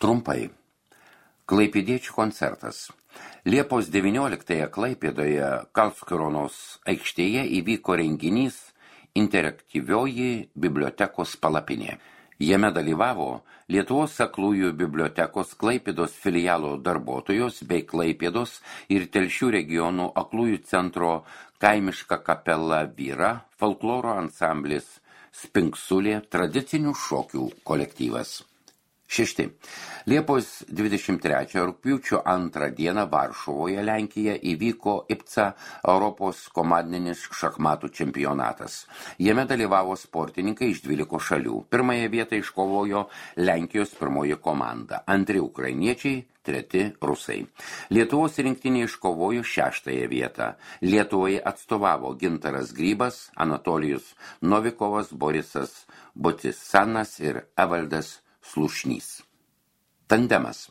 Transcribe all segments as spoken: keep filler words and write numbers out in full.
Trumpai. Klaipėdiečių koncertas. Liepos devynioliktąją Klaipėdoje Karlskronos aikštėje įvyko renginys interaktyvioji bibliotekos palapinė. Jame dalyvavo Lietuvos aklųjų bibliotekos Klaipėdos filialo darbuotojos bei Klaipėdos ir Telšių regionų aklųjų centro kaimiška kapela Vyra, folkloro ansamblis Spinksulė, tradicinių šokių kolektyvas. Šešti. Liepos dvidešimt trečią rugpjūčio antrą dieną Varšuvoje, Lenkija, įvyko I P C A Europos komandinis šachmatų čempionatas. Jame dalyvavo sportininkai iš dvylikos šalių. Pirmąją vietą iškovojo Lenkijos pirmoji komanda, antri ukrainiečiai, treti rusai. Lietuvos rinktinė iškovojo šeštąją vietą. Lietuvai atstovavo Gintaras Grybas, Anatolijus Novikovas, Borisas Botisanas ir Evaldas Slušnys. Tandemas.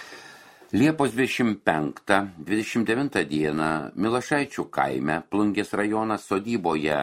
Liepos dvidešimt penktą dvidešimt devintą dieną Milašaičių kaime, Plungės rajonas sodyboje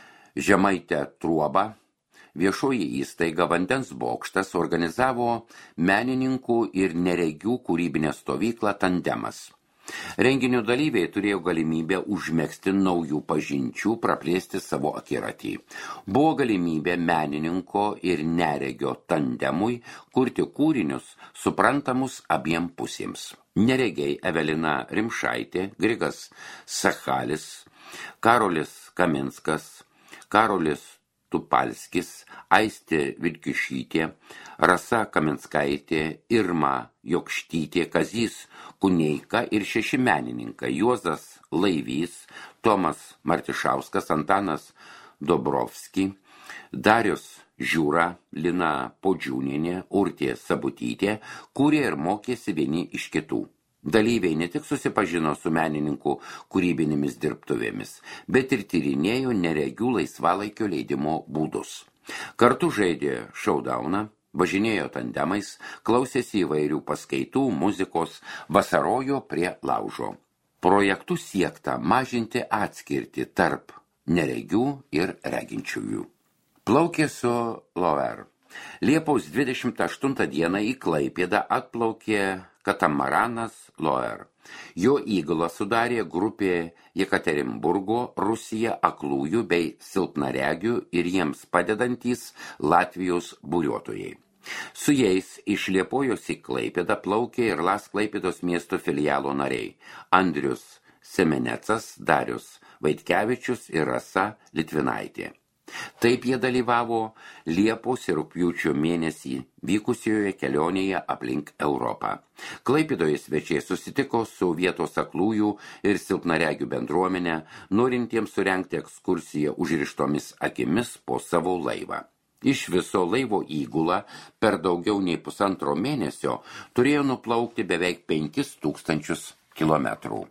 Žemaitė Truoba, viešoji įstaiga Vandens bokštas organizavo menininkų ir neregių kūrybinę stovyklą Tandemas. Renginio dalyviai turėjo galimybę užmegzti naujų pažinčių, praplėsti savo akiratį. Buvo galimybė menininko ir neregio tandemui kurti kūrinius suprantamus abiem pusėms. Neregiai Evelina Rimšaitė, Grigas Sachalis, Karolis Kaminskas, Karolis Tupalskis, Aistė Vilkišytė, Rasa Kaminskaitė, Irma Jokštytė, Kazys Kuneika ir šeši menininkai Juozas Laivys, Tomas Martišauskas, Antanas Dobrovski, Darius Žiūra, Lina Podžiūnienė, Urtė Sabutytė kūrė ir mokėsi vieni iš kitų. Dalyviai ne tik susipažino su menininkų kūrybinėmis dirbtuvėmis, bet ir tyrinėjo neregių laisvalaikio leidimo būdus. Kartu žaidė showdowną, važinėjo tandemais, klausėsi įvairių paskaitų, muzikos, vasarojo prie laužo. Projektų siekta mažinti atskirtį tarp neregių ir reginčiųjų. Plaukė su Lover. Liepos dvidešimt aštuntą dieną į Klaipėdą atplaukė katamaranas Loer. Jo įgulą sudarė grupė Jekaterinburgo, Rusija aklųjų bei silpnaregių ir jiems padedantys Latvijos buriuotojai. Su jais iš Liepojos į Klaipėdą plaukė ir Las Klaipėdos miesto filialo nariai Andrius Semenecas, Darius Vaitkevičius ir Rasa Litvinaitė. Taip jie dalyvavo Liepos ir rugpjūčio mėnesį vykusioje kelionėje aplink Europą. Klaipėdoje svečiai susitiko su vietos aklųjų ir silpnaregių bendruomenė, norintiems surengti ekskursiją užrištomis akimis po savo laivą. Iš viso laivo įgula per daugiau nei pusantro mėnesio turėjo nuplaukti beveik penkis tūkstančius kilometrų.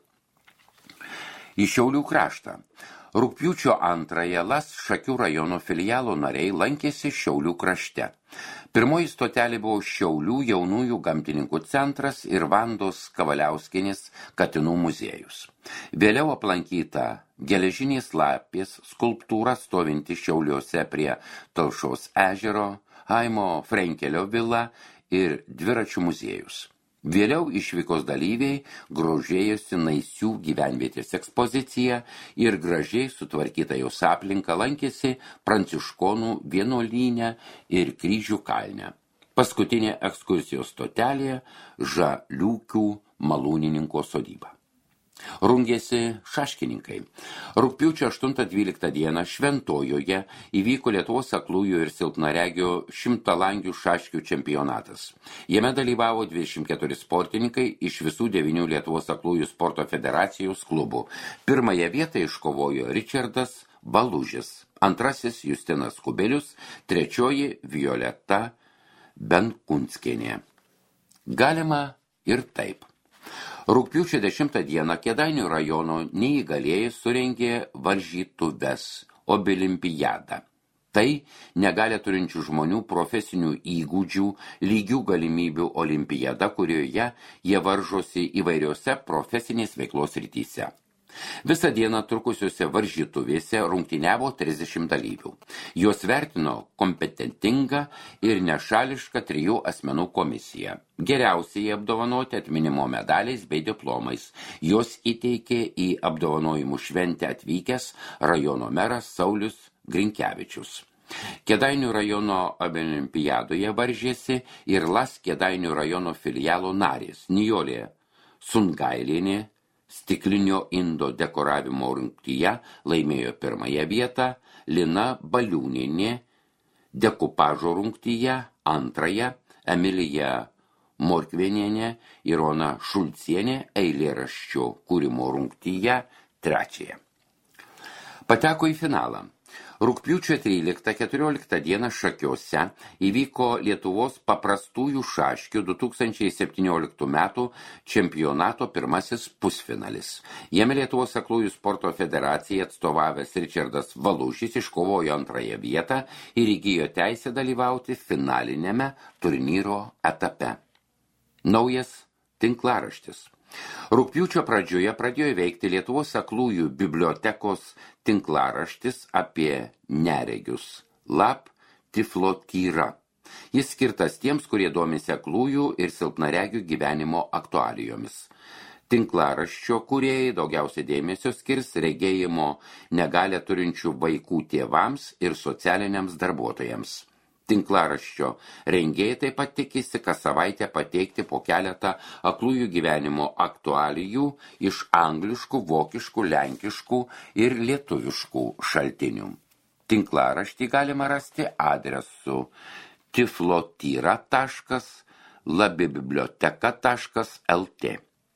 Į Šiaulių kraštą. Rugpjūčio antrąją Las Šakių rajono filialo nariai lankėsi Šiaulių krašte. Pirmoji stotelė buvo Šiaulių jaunųjų gamtininkų centras ir Vandos Kavaliauskienės katinų muziejus. Vėliau aplankyta geležinės lapės skulptūra stovinti Šiauliuose prie Talšos ežero, Haimo Frenkelio vila ir dviračių muziejus. Vėliau išvykos dalyviai grožėjosi Naisių gyvenvietės ekspozicija ir gražiai sutvarkyta jos aplinka lankėsi Pranciškonų vienuolyne ir Kryžių kalne. Paskutinė ekskursijos stotelė Žaliūkių malūnininko sodyba. Rungėsi šaškininkai. Rugpjūčio aštuntą dvyliktą dieną Šventojoje įvyko Lietuvos aklųjų ir silpnaregių šimtalangių šaškių čempionatas. Jame dalyvavo dvidešimt keturi sportininkai iš visų devynių Lietuvos aklųjų sporto federacijos klubų. Pirmąją vietą iškovojo Ričardas Balužis, antrasis Justinas Kubelius, trečioji Violeta Benkunskienė. Galima ir taip. Rugpjūčio dešimtą dieną Kėdainių rajono neįgalieji surengė varžytuves olimpiadą. Tai negalią turinčių žmonių profesinių įgūdžių, lygių galimybių olimpiada, kurioje jie varžosi įvairiose profesinės veiklos rytise. Visą dieną trukusiuose varžytuvėse rungtyniavo trisdešimt dalyvių. Juos vertino kompetentinga ir nešališka trijų asmenų komisija. Geriausiai apdovanoti atminimo medaliais bei diplomais. Juos įteikė į apdovanojimų šventę atvykęs rajono meras Saulius Grinkevičius. Kėdainių rajono olimpiadoje varžėsi ir Las Kėdainių rajono filialo narės Nijolė Sungailienė, stiklinio indo dekoravimo rungtyje laimėjo pirmąją vietą, Lina Baliūnienė dekupažo rungtyje antrąją, Emilija Morkvienienė ir Ona Šulcienė eilėraščio kūrimo rungtyje trečiąją. Pateko į finalą. Rugpjūčio tryliktą keturioliktą dieną Šakiuose įvyko Lietuvos paprastųjų šaškių du tūkstančiai septynioliktų metų čempionato pirmasis pusfinalis. Jame Lietuvos aklųjų sporto federacijai atstovavęs Ričardas Valušis iškovojo antrąją vietą ir įgijo teisę dalyvauti finalinėme turnyro etape. Naujas tinklaraštis. Rugpjūčio pradžioje pradėjo veikti Lietuvos aklųjų bibliotekos tinklaraštis apie neregius Lab Tiflotyra. Jis skirtas tiems, kurie domisi aklųjų ir silpnaregių gyvenimo aktualijomis. Tinklaraščio kūrėjai daugiausiai dėmesio skirs regėjimo negalią turinčių vaikų tėvams ir socialiniams darbuotojams. Tinklaraščio rengėjai taip pat tikisi kas savaitę pateikti po keletą aklųjų gyvenimo aktualijų iš angliškų, vokiškų, lenkiškų ir lietuviškų šaltinių. Tinklaraštį galima rasti adresu tiflotyra taškas labibiblioteka taškas lt.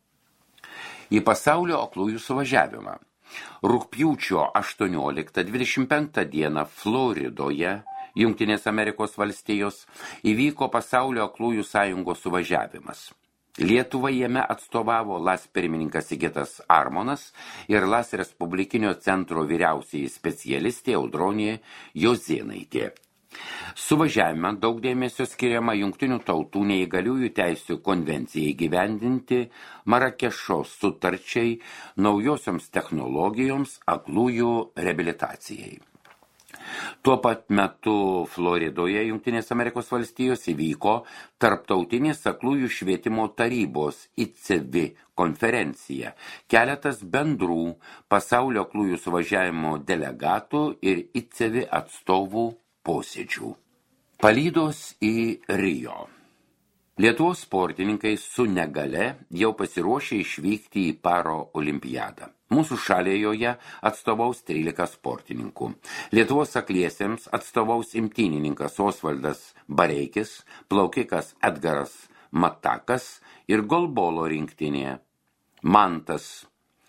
Į pasaulio aklųjų suvažiavimą. Rugpjūčio aštuonioliktą dvidešimt penktą dieną Floridoje, Jungtinės Amerikos valstijos, įvyko pasaulio aklųjų sąjungos suvažiavimas. Lietuvą jame atstovavo Las pirmininkas Sigitas Armonas ir Las Respublikinio centro vyriausiai specialistė Audronė Jozėnaitė. Suvažiavime daug dėmesio skiriama Jungtinių tautų neįgaliųjų teisių konvencijai įgyvendinti, Marakešo sutarčiai, naujosioms technologijoms, aklųjų reabilitacijai. Tuo pat metu Floridoje, Jungtinės Amerikos valstijos, įvyko Tarptautinės aklųjų švietimo tarybos I C V konferencija, keletas bendrų pasaulio aklųjų suvažiavimo delegatų ir I C V atstovų posėdžių. Palydos į Rio. Lietuvos sportininkai su negale jau pasiruošė išvykti į Paro olimpiadą. Mūsų šalyje joje atstovaus trylika sportininkų. Lietuvos akliesiems atstovaus imtynininkas Osvaldas Bareikis, plaukikas Edgaras Matakas ir golbolo rinktinė Mantas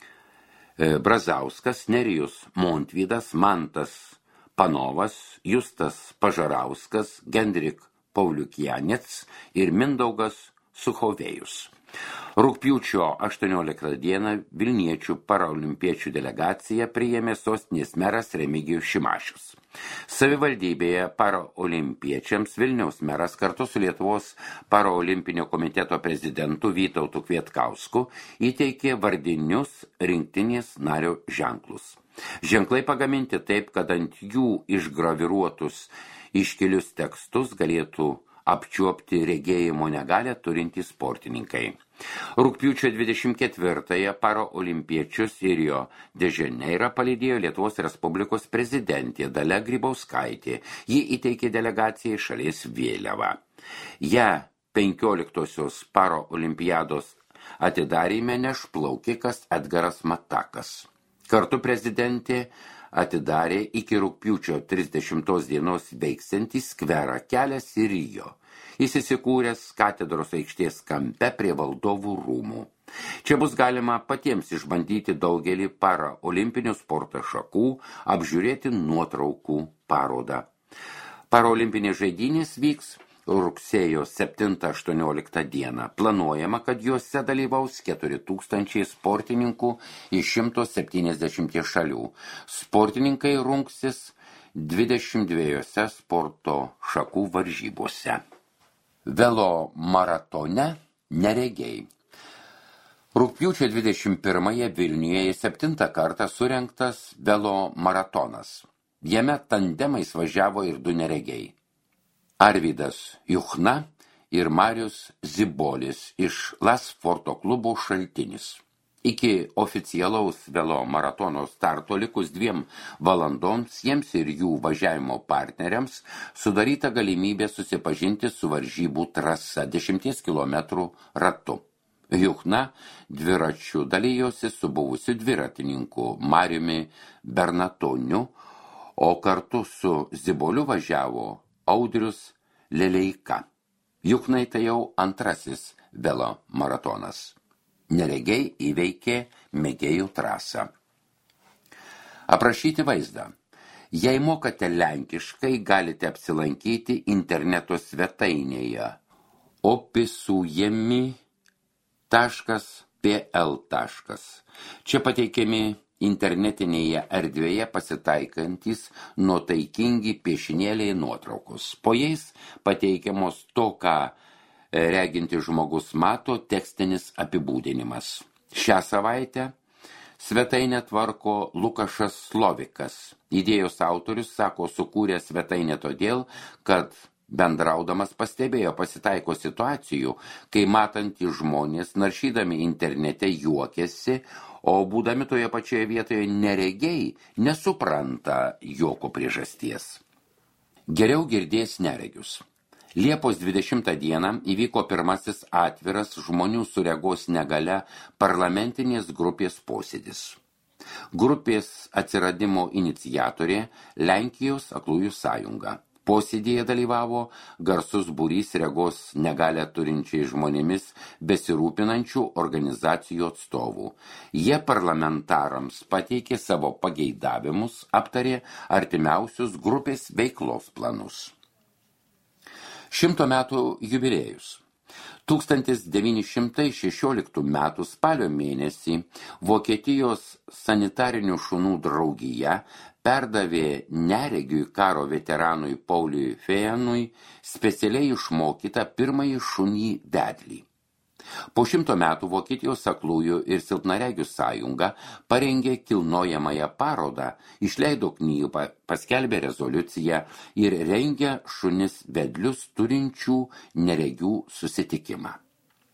Brazauskas, Nerijus Montvydas, Mantas Panovas, Justas Pažarauskas, Gendrik Pauliukianets ir Mindaugas Suchovėjus. Rugpjūčio aštuonioliktą dieną Vilniečių paraolimpiečių delegacija priėmė sostinės meras Remigijus Šimašius. Savivaldybėje paraolimpiečiams Vilniaus meras kartu su Lietuvos paraolimpinio komiteto prezidentu Vytautu Kvietkausku įteikė vardinius rinktinės nario ženklus. Ženklai pagaminti taip, kad ant jų išgraviruotus iškilius tekstus galėtų apčiuopti regėjimo negalią turintys sportininkai. Rugpjūčio dvidešimt ketvirtąją paraolimpiečius ir jo de Žaneirą palydėjo Lietuvos Respublikos prezidentė Dalia Grybauskaitė. Ji įteikė delegacijai šalies vėliavą. Ja penkioliktosios paraolimpiados atidaryme neš plaukikas Edgaras Matakas. Kartu prezidentė atidarė iki rugpjūčio trisdešimtos dienos veiksiantį skverą kelias į Rio. Jis įsikūręs katedros aikštės kampe prie valdovų rūmų. Čia bus galima patiems išbandyti daugelį paraolimpinių sporto šakų, apžiūrėti nuotraukų parodą. Paraolimpinės žaidynės vyks rugsėjo septintą aštuonioliktą dieną. Planuojama, kad juose dalyvaus keturi tūkstančiai sportininkų iš šimto septyniasdešimties šalių. Sportininkai rungsis dvidešimt dviejose sporto šakų varžybose. Velo maratone neregiai. Rugpjūčio dvidešimt pirmąją Vilniuje septintą kartą surengtas velo maratonas. Jame tandemais važiavo ir du neregiai. Arvydas Juchna ir Marius Zibolis iš Las Forto klubo Šaltinis. Iki oficialaus velo maratono starto likus dviem valandoms jiems ir jų važiavimo partneriams sudaryta galimybė susipažinti su varžybų trasa dešimties kilometrų ratu. Juchna dviračiu dalyjosi su buvusiu dviratininku Mariumi Bernatoniu, o kartu su Ziboliu važiavo Audrius Leleika. Juchnai tai jau antrasis velo maratonas. Neregiai įveikė mėgėjų trasą. Aprašyti vaizdą. Jei mokate lenkiškai, galite apsilankyti interneto svetainėje opisujemi taškas p l. Čia pateikiami internetinėje erdvėje pasitaikantis nuotaikingi piešinėliai nuotraukos. Po jais pateikiamos to, ką reginti žmogus mato, tekstinis apibūdinimas. Šią savaitę svetainę tvarko Lukašas Slovikas. Idėjos autorius sako, sukūrė svetainę todėl, kad bendraudamas pastebėjo pasitaiko situacijų, kai matantys žmonės naršydami internete juokiasi, o būdami toje pačioje vietoje neregiai nesupranta joko priežasties. Geriau girdės neregius. Liepos dvidešimtą dieną įvyko pirmasis atviras žmonių su regos negalia parlamentinės grupės posėdis. Grupės atsiradimo iniciatorė Lenkijos aklųjų sąjunga. Posėdėje dalyvavo garsus būrys regos negalią turinčiai žmonėmis besirūpinančių organizacijų atstovų. Jie parlamentarams pateikė savo pageidavimus, aptarė artimiausius grupės veiklos planus. Šimto metų jubiliejus. tūkstantis devyni šimtai šešioliktų metų spalio mėnesį Vokietijos sanitarinių šunų draugija perdavė neregiui karo veteranui Pauliui Fejanui specialiai išmokytą pirmąjį šunį vedlį. Po šimto metų Vokietijos aklųjų ir silpnaregių sąjunga parengė kilnojamąją parodą, išleido knygą, paskelbė rezoliuciją ir rengė šunis vedlius turinčių neregių susitikimą.